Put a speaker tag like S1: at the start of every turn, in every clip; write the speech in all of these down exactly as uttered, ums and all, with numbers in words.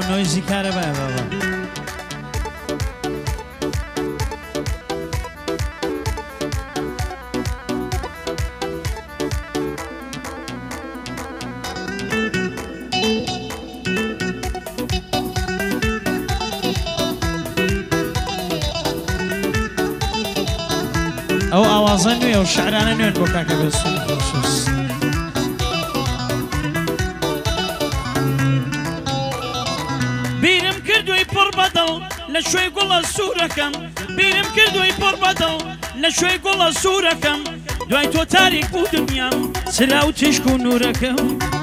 S1: نویزی کارەبایە بابا ئەو ئاوازە نوێ و شعرانە نوێن بۆ کاکە بێسوونی خۆشویست بیرم کردووی پڕ بەدڵ لە شوێی گوڵە سوورەکەم بیرم کردووی پڕ بەدڵ لە شوێی گوڵە سوورەکەم دوای تۆ تاریک بوو دنیام سرا و تیشک و نورەکەم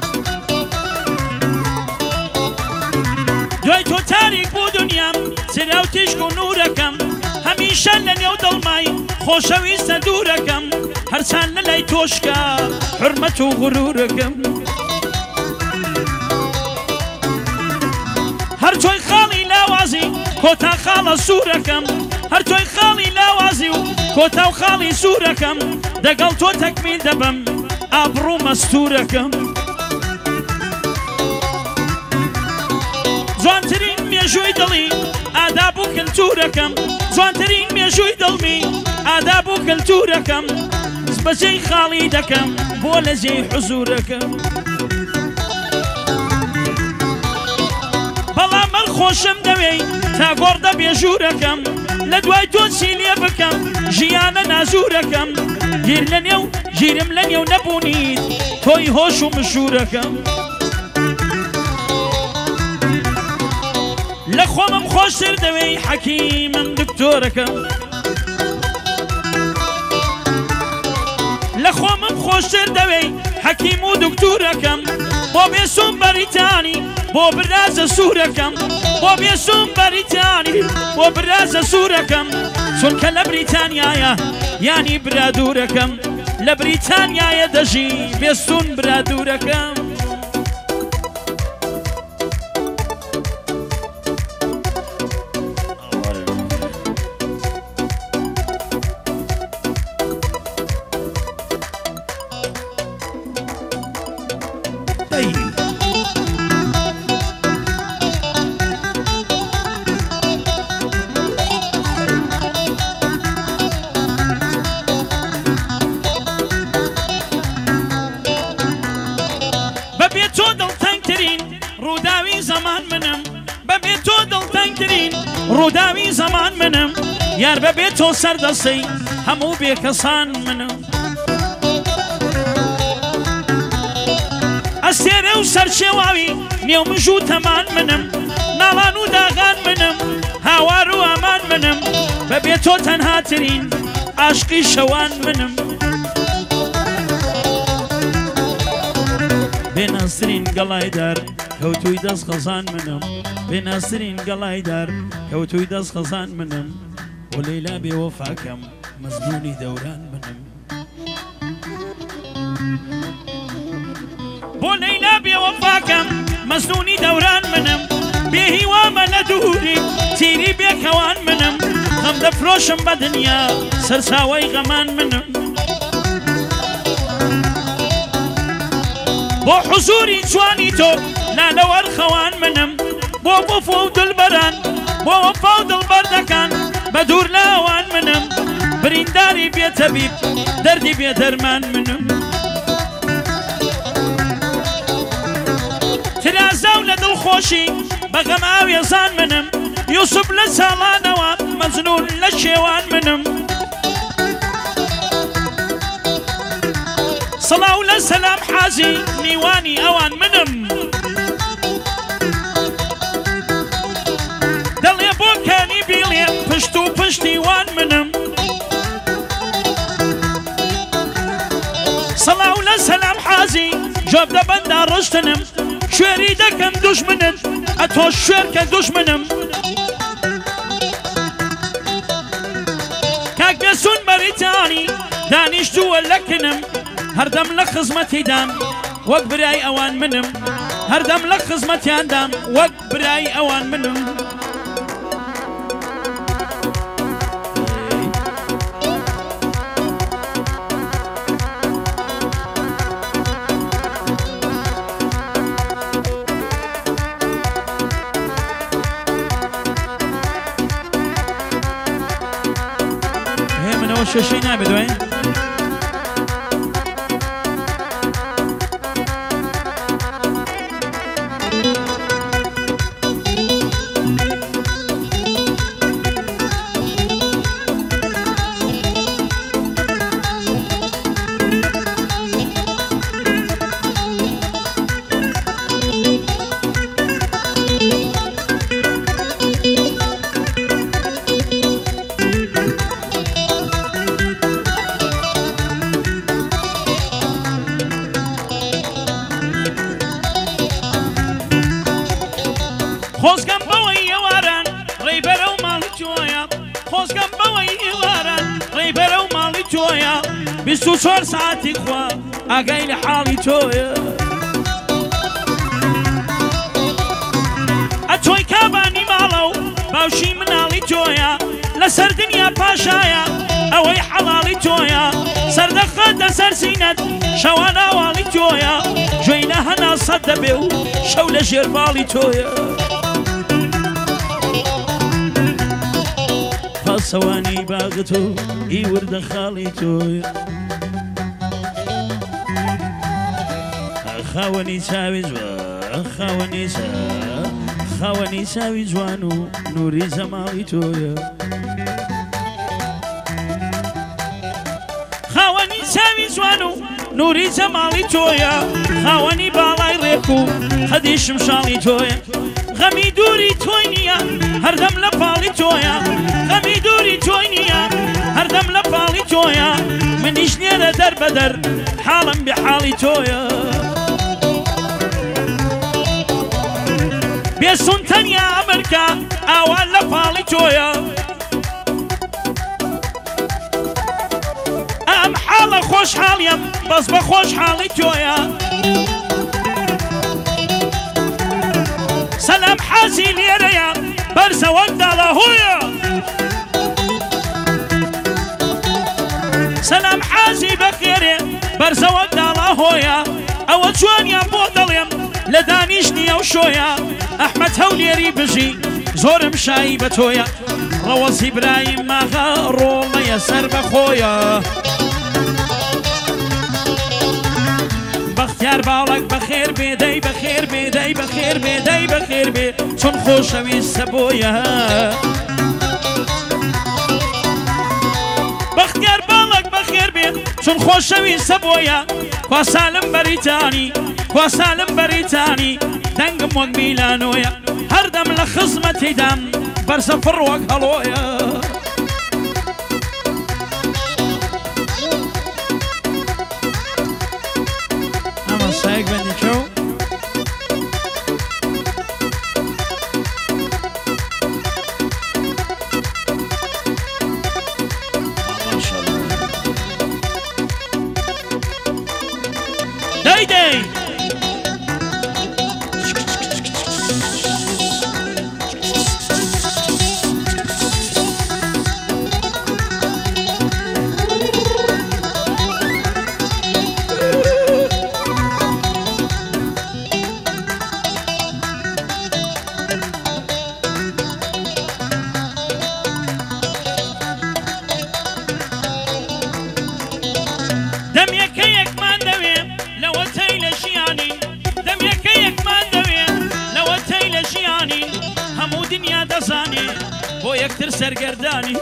S1: دوای تۆ تاریک بوو دنیام سرا و تیشک و نورەکەم هەمیشە لە نێو دڵمای خۆشەویستە دوورەکەم هەرچان لە لای تۆشکە حورمەت و غورورەکەم هەر تۆی خاڵی لاوازی کۆتا خاڵە سوورەکەم هەر تۆی خاڵی لاوازی و کۆتا و خاڵی سوورەکەم دەگەڵ تۆ تەکمیل دەبم ئابڕوو مەستوورەکەم جوانترین مێژووی دڵی ئاداب و کلتورەکەم جوانترین مێژووی دڵمی ئاداب و کلتورەکەم بەجێی خاڵی دەکەم بۆ لە جێی حزورەکەم بەڵام من خۆشم دەوێی تا گۆڕدە بێژوورەکەم لە دوای تۆ چی لێ بکەم ژیانە نازوورەکەم گیر لە نێو گیرم لە نێو نەبوونیت تۆی هۆش و مشورەکەم لە خۆمم خۆشتر دەوێی حەکیمم دکتۆرەکەم لە خۆمم خۆشتر دەوێی حەکیم و دکتورەکەم بۆ بێسوم بەریتانی بۆ برازە سوورەکەم بۆ بێسوم بەریتانی بۆ برازە سوورەکەم چونکە لە بریتانیایە یانی برادوورەکەم لە بریتانیایە دەژی بێسوون برادوورەکەم ڕووداوی زەمان منم یار بەبێت تۆ سەردەسەی هەموو بێکەسان منم ئەستێرە و سەرچێواوی نێو مژ و تەمان منم ناڵان و داغان منم هاوار و ئامان منم بەبێت تۆ تەنهاترین عاشقی شەوان منم بێناسرین گەڵایدار کەوتووی دەست خەزان منم بێناسرین گەڵایدار کەوتووی دەست خەزان منم بۆ لەیلا بێوەفاکەم مەزموونی دەوران منم بۆ لەیلا بێوەفاکەم مەزنونی دەوران منم بێهیوامە لە دووری تیری بێکەوان منم غەم دەفرۆشم بە دنیا سەرچاوەی غەمان منم بۆ حوزوری جوانی تۆ لالەوەرخەوان منم بۆ وەفا و دڵبەران بۆ وەفا و دڵبەردەکان بە دوور لاوان منم برینداری بێتەبیب دەردی بێدەرمان منم ترازە و لە دڵخۆشی بە غەماوێزان منم یوسف لە ساڵانەوە مەزنون لە شێوان منم سەڵاو لە سەلام حازی نیوانی ئەوان منم دەڵێ بۆ کانی بیڵێ پشت و پشتیوان منم سەڵاو لە سەلام حازی جۆب دەبەندا ڕشتنم شوێری دەکەم دوژمنت ئەتۆ شوێر کە دوژمنم کاک بێسوون بەریتانی دانیشتووە لەکنم هەردەم لە خزمەتیدام وەک برای ئەوان منم هەردەم لە خزمەتیاندام وەک برای ئەوان منم هێ منەوە شەشەی نابێت دوێ خۆزگەم بەوەی ئێواران ڕێی بەرەو ماڵی تۆیە خۆزگەم بەوەی ئێواران ڕێی بەرەو ماڵی تۆیە بیست و چوار ساعتی خوا ئاگای لە حاڵی تۆیە ئەتۆی کابانی ماڵە و باوشی مناڵی تۆیە لەسەر دنیا پاشایە ئەوەی حەڵاڵی تۆیە سەردەخەتە سەر سینەت شەوان ئاواڵی تۆیە گوێی لە هەنا سەد دەبێ و شەو لە ژێر باڵی تۆیە پاسەوانی باغت و ئی وردە خاڵی تۆیە خاوەنی چاوی جوان خاوەنی چا خاوەنی چاوی جوان و نووری جەماڵی تۆیە خاوەنی چاوی جوان و نووری جەماڵی تۆیە خاوەنی باڵای ڕێک و خەدی شمشاڵی تۆیە غەمی دووری تۆی نییە هەردەم لە پاڵی تۆیە غەمی دووری تۆی نییە هەردەم لە پاڵی تۆیە منیش نێرە دەربەدەر حاڵم بێ حاڵی تۆیە بێسون تەنیا ئەمریکا ئاوان لە پاڵی تۆیە ئەم حاڵە خۆشحاڵیم بەس بە خۆشحاڵی تۆیە سەلام حازی لێرەیە بەرزەوەک داڵەهۆیە سەلام حازی بەخێرێ بەرزەوەک داڵەهۆیە ئەوە جوانیان بۆ دەڵێم لە دانیشتنی ئەو شۆیە ئەحمەد هەولێری بژی زۆرم شایی بە تۆیە ڕەوەز ئیبراهیم ماغا ڕۆڵەیە سەر بەخۆیە بەختیار باڵک بەخێر بێ دەی بەخێر بێ دەی بەخێر بێ دەی بەخێر بێ چۆن خۆشەویستە بۆیە بەختیار باڵک بەخێر بێ چۆن خۆشەویستە بۆیە کوا سالم بەریتانی کوا سالم بەریتانی دەنگم وەک میلانۆیە هەردەم لە خزمەتیدام بەرزە فڕ وەک هەڵۆیە ئەمە سایەک بەندیکەو دەی دەی بۆ یەکتر سەرگەردانی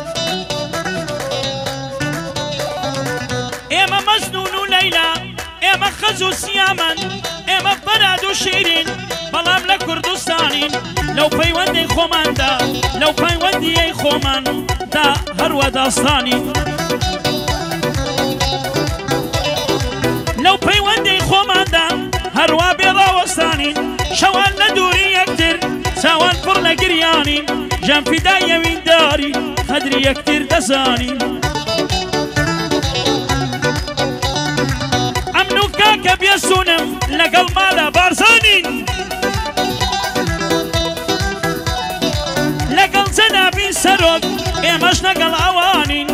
S1: ئێمە مەجنون و لەیلا ئێمە خەز و سیامەن ئێمە بەراد و شیرین بەڵام لە کوردستانین لەو پەیوەندەی خۆماندا لەو پەیوەندیەی خۆماندا هەروە داستانی لەو پەیوەندەی خۆماندا هەروە بێڕاوەستانین شەوان لە دووری یەکتر چاوان پڕ لە گریانین ژەم فیدای ئەوینداری قەدری یەکتر دەزانین ئەمن و کاکە بێسوونم لەگەڵ مالە بارزانین لەگەڵ جەنابی سەرۆک ئێمەش لەگەڵ ئەوانین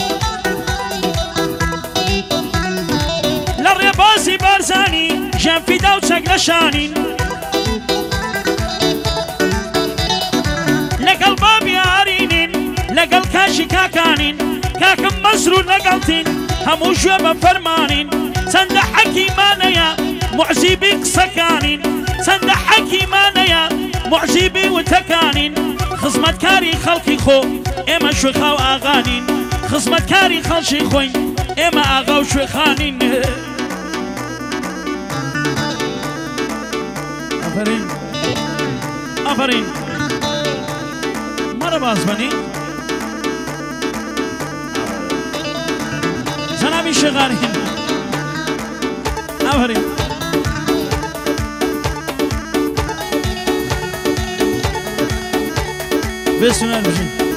S1: لە ڕێبازی بارزانی ژەم فیدا و چەک لە شانین لەگەڵ بابی ئارینین لەگەڵ کاشی کاکانین کاکم مەسرور لەگەڵتین هەموو شوێ بە فەرمانین چەندە حەکیمانەیە معجیبی قسەکانین چەندە حەکیمانەیە معجیبی وتەکانین خزمەتکاری خەڵکی خۆ ئێمە شوێخاو ئاغانین خزمەتکاری خەڵکی خۆین ئێمە ئاغا و شوێخانین ئەفەرین ئەفەرین مەرە بازبەنی جەنابی شێغانین ئەفەرین بسم الله